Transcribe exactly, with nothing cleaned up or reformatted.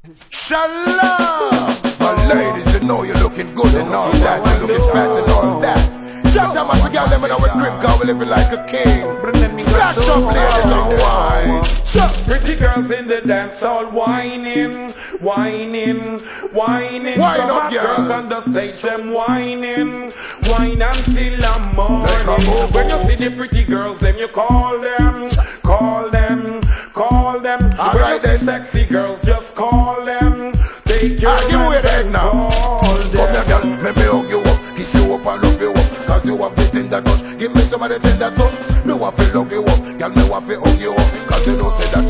Shalom! But ladies, you know you're looking good and all that. You're looking fat and all that. Shout out to girl, them in our crib, cause we living like a king. Flash up, ladies, and wine. Sure. Pretty girls in the dance all whining, whining, whining. Wine Some up, hot girl. girls on the stage, them whining, whine until the Like a morning. bobo. When you see the pretty girls, then you call them, call them, call them. All When right, you see then. sexy girls, just call them. Take your Ah, give away the egg and now. call Come here, girl, them. let me hug you up, kiss you up and love you up. Cause you have the tender touch, give me some of the tender stuff. Me want to love you up, girl, me want to hug you up. Cause you know say that